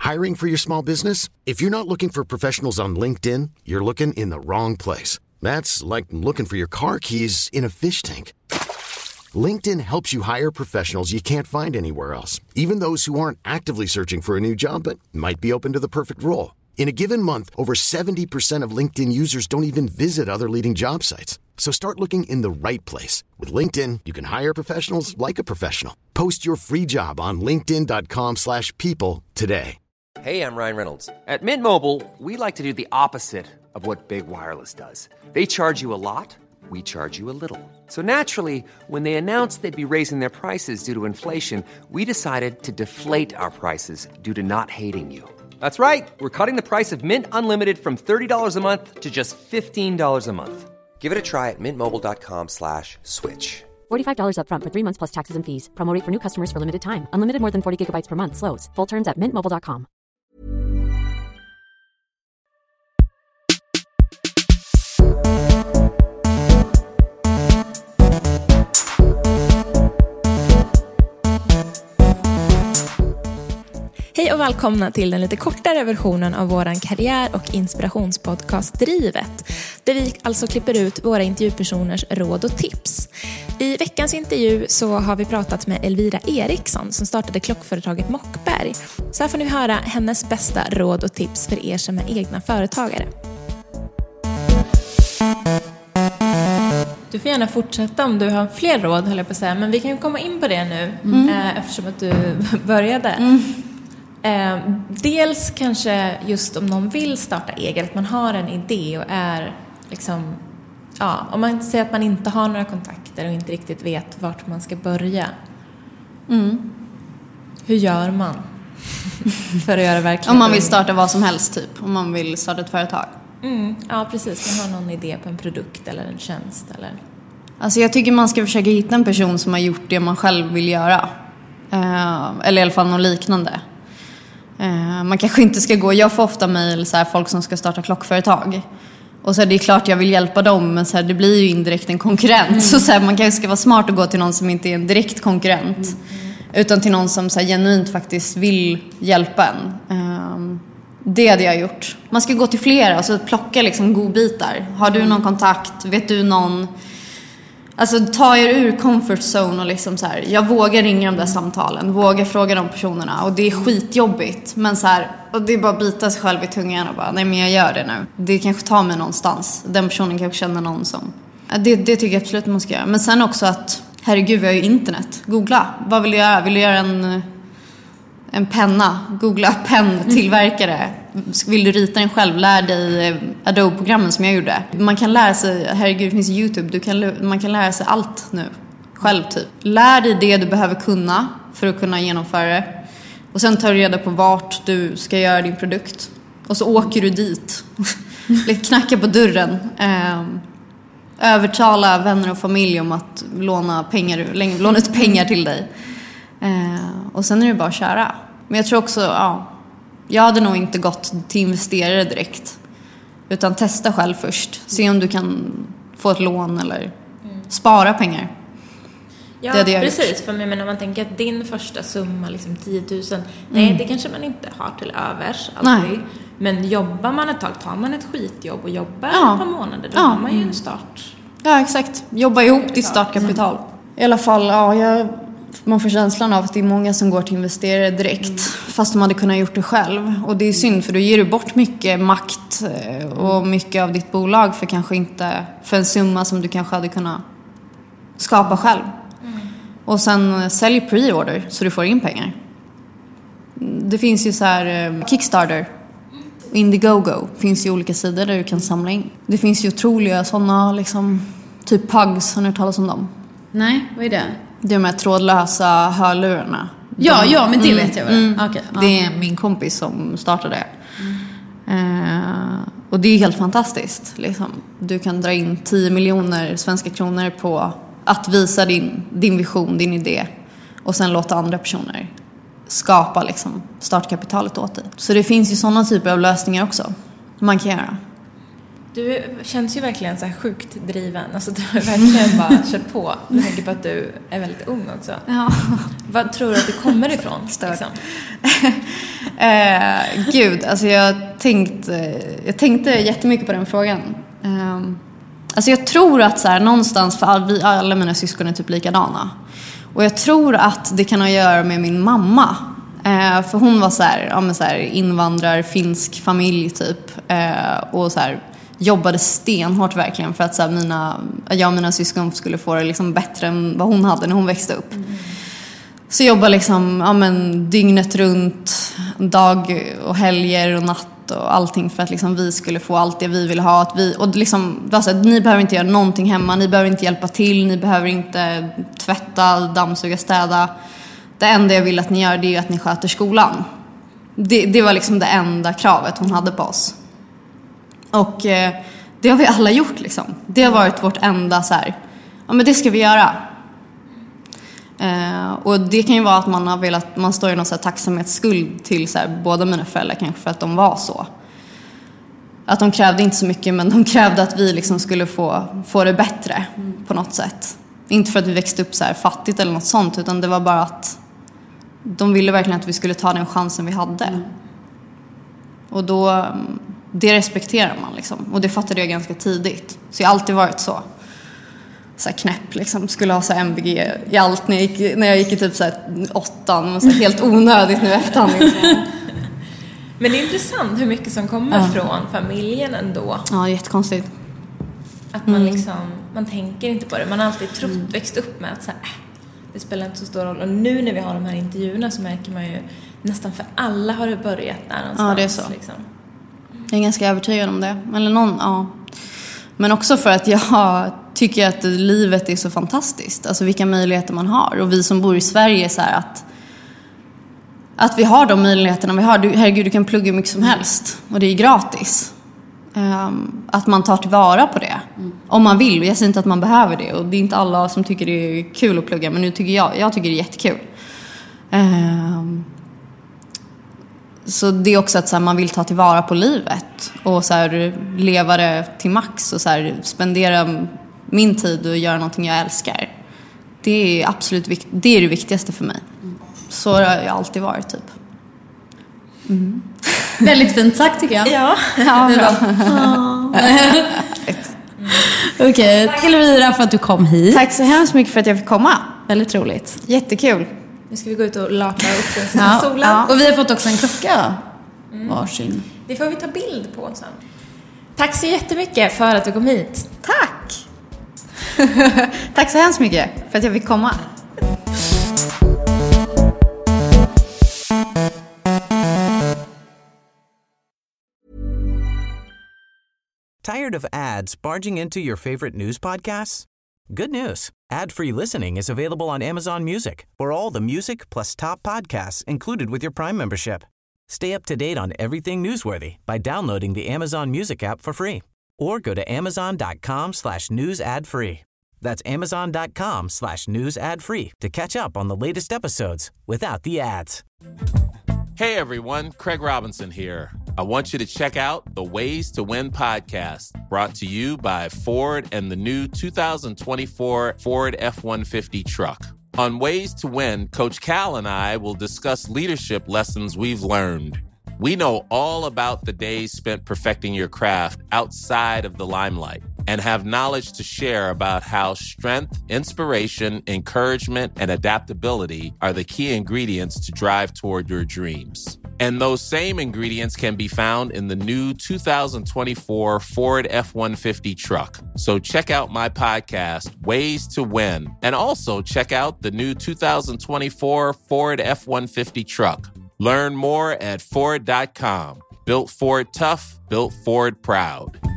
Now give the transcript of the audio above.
Hiring for your small business? If you're not looking for professionals on LinkedIn, you're looking in the wrong place. That's like looking for your car keys in a fish tank. LinkedIn helps you hire professionals you can't find anywhere else, even those who aren't actively searching for a new job but might be open to the perfect role. In a given month, over 70% of LinkedIn users don't even visit other leading job sites. So start looking in the right place. With LinkedIn, you can hire professionals like a professional. Post your free job on linkedin.com/people today. Hey, I'm Ryan Reynolds. At Mint Mobile, we like to do the opposite of what Big Wireless does. They charge you a lot, we charge you a little. So naturally, when they announced they'd be raising their prices due to inflation, we decided to deflate our prices due to not hating you. That's right. We're cutting the price of Mint Unlimited from $30 a month to just $15 a month. Give it a try at mintmobile.com/switch. $45 up front for 3 months plus taxes and fees. Promo rate for new customers for limited time. Unlimited more than 40 gigabytes per month. Slows full terms at mintmobile.com. Hej och välkomna till den lite kortare versionen av våran karriär- och inspirationspodcast Drivet, där vi alltså klipper ut våra intervjupersoners råd och tips. I veckans intervju så har vi pratat med Elvira Eriksson som startade klockföretaget Mockberg. Så här får ni höra hennes bästa råd och tips för er som är egna företagare. Du får gärna fortsätta om du har fler råd, höll jag på att säga, men vi kan ju komma in på det nu eftersom att du började. Dels kanske just om någon vill starta eget, att man har en idé och är liksom, ja, om man säger att man inte har några kontakter och inte riktigt vet vart man ska börja. Hur gör man för att göra verkligen? Om man vill starta vad som helst typ, om man vill starta ett företag. Ja, precis. Man har någon idé på en produkt eller en tjänst eller... Alltså jag tycker man ska försöka hitta en person som har gjort det man själv vill göra. Eller i alla fall något liknande. Man kanske inte ska gå... Jag får ofta mejl så här, folk som ska starta klockföretag. Och så är det klart jag vill hjälpa dem, men så här, det blir ju indirekt en konkurrent. Så här, man kanske ska vara smart och gå till någon som inte är en direkt konkurrent. Utan till någon som så här, genuint faktiskt vill hjälpa en. Det hade jag gjort. Man ska gå till flera och så plocka liksom godbitar. Har du någon kontakt? Vet du någon... Alltså ta er ur comfort zone och liksom så här, jag vågar ringa de där samtalen, vågar fråga de personerna, och det är skitjobbigt, men så här, och det är bara att bita sig själv i tungan och bara, nej men jag gör det nu. Det kanske tar mig någonstans. Den personen kanske känner någon som... Det tycker jag absolut man ska göra. Men sen också att, herregud, vi har ju internet. Googla, vad vill du göra? Vill du göra en penna? Googla penntillverkare. Vill du rita den själv? Lär dig Adobe-programmen som jag gjorde. Man kan lära sig, herregud, det finns YouTube. Man kan lära sig allt nu. Själv typ. Lär dig det du behöver kunna för att kunna genomföra det. Och sen tar du reda på vart du ska göra din produkt. Och så åker du dit. Knacka på dörren. Övertala vänner och familj om att låna ut pengar till dig. Och sen är det bara att köra. Men jag tror också, jag hade nog inte gått till investerare direkt. Utan testa själv först. Se om du kan få ett lån eller spara pengar. Ja, precis. För när man tänker att din första summa, liksom 10 000, nej, det kanske man inte har till övers alltid. Nej. Men jobbar man ett tag, tar man ett skitjobb och jobbar ett par månader, då har man ju en start. Ja, exakt. Jobba ihop ditt startkapital. I alla fall, man får känslan av att det är många som går till investerare direkt, fast de hade kunnat gjort det själv. Och det är synd, för då ger du bort mycket makt och mycket av ditt bolag för kanske inte för en summa som du kanske hade kunnat skapa själv. Och sen sälj pre-order så du får in pengar. Det finns ju så här Kickstarter, Indiegogo, finns ju olika sidor där du kan samla in. Det finns ju otroliga sådana liksom, typ Pugs, har ni hört talas om dem? Nej, vad är det? Det är de här trådlösa hörlurarna. Ja, men det vet jag väl. Okay. Det är min kompis som startade. Och det är helt fantastiskt. Liksom. Du kan dra in 10 miljoner svenska kronor på att visa din vision, din idé. Och sen låta andra personer skapa liksom, startkapitalet åt dig. Så det finns ju sådana typer av lösningar också man kan göra. Du känns ju verkligen så här sjukt driven. Alltså du har verkligen bara kört på. Jag tänker på att du är väldigt ung också. Ja. Vad tror du att det kommer ifrån? Liksom? Gud, alltså jag tänkte jättemycket på den frågan. Alltså jag tror att så här, någonstans, för alla mina syskon är typ likadana. Och jag tror att det kan ha att göra med min mamma. För hon var så här invandrar, finsk familj typ. Och så här, jobbade stenhårt verkligen för att så här, jag och mina syskon skulle få det liksom bättre än vad hon hade när hon växte upp. Så jobbade liksom dygnet runt, dag och helger och natt och allting för att liksom vi skulle få allt det vi ville ha. Och liksom, alltså, ni behöver inte göra någonting hemma, ni behöver inte hjälpa till, ni behöver inte tvätta, dammsuga, städa. Det enda jag vill att ni gör, det är att ni sköter skolan. Det var liksom det enda kravet hon hade på oss. Och det har vi alla gjort liksom. Det har varit vårt enda så här, ja men det ska vi göra. Och det kan ju vara att man står i någon så här tacksamhetsskuld till så här, båda mina föräldrar kanske för att de var så. Att de krävde inte så mycket, men de krävde att vi liksom skulle få det bättre på något sätt. Inte för att vi växte upp så här fattigt eller något sånt, utan det var bara att de ville verkligen att vi skulle ta den chansen vi hade. Och då, det respekterar man liksom. Och det fattade jag ganska tidigt. Så jag har alltid varit så här knäpp liksom. Skulle ha så här MVG i allt när jag gick i typ så här 8:an. Och så här helt onödigt nu efterhand liksom. Men det är intressant hur mycket som kommer från familjen ändå. Ja, jättekonstigt. Att man liksom, man tänker inte på det. Man har alltid växt upp med att så här, det spelar inte så stor roll. Och nu när vi har de här intervjuerna så märker man ju nästan för alla har det börjat där någonstans. Ja, det är så. Liksom. Jag är ganska övertygad om det. Eller ja. Men också för att jag tycker att livet är så fantastiskt. Alltså vilka möjligheter man har. Och vi som bor i Sverige är så här att vi har de möjligheterna vi har. Herregud, du kan plugga mycket som helst. Och det är gratis. Att man tar tillvara på det. Om man vill. Jag säger inte att man behöver det. Och det är inte alla som tycker det är kul att plugga. Men nu tycker jag tycker det är jättekul. Så det är också att så här, man vill ta tillvara på livet. Och så här, leva det till max. Och så här, spendera min tid och göra någonting jag älskar. Det är absolut det är det viktigaste för mig. Så har jag alltid varit typ. Väldigt fint sagt tycker jag. Ja, bra. Okej, tack Elvira för att du kom hit. Tack så hemskt mycket för att jag fick komma. Väldigt roligt. Jättekul. Nu ska vi gå ut och laka upp den sista solen. Ja. Och vi har fått också en klocka. Varsin. Det får vi ta bild på sen. Tack så jättemycket för att du kom hit. Tack. Tack så hemskt mycket för att jag fick komma. Tired of ads barging into your favorite news podcasts? Good news. Ad-free listening is available on Amazon Music for all the music plus top podcasts included with your Prime membership. Stay up to date on everything newsworthy by downloading the Amazon Music app for free or go to amazon.com/news ad free. That's amazon.com/news ad free to catch up on the latest episodes without the ads. Hey everyone, Craig Robinson here. I want you to check out the Ways to Win podcast, brought to you by Ford and the new 2024 Ford F-150 truck. On Ways to Win, Coach Cal and I will discuss leadership lessons we've learned. We know all about the days spent perfecting your craft outside of the limelight and have knowledge to share about how strength, inspiration, encouragement, and adaptability are the key ingredients to drive toward your dreams. And those same ingredients can be found in the new 2024 Ford F-150 truck. So check out my podcast, Ways to Win, and also check out the new 2024 Ford F-150 truck. Learn more at Ford.com. Built Ford tough, built Ford proud.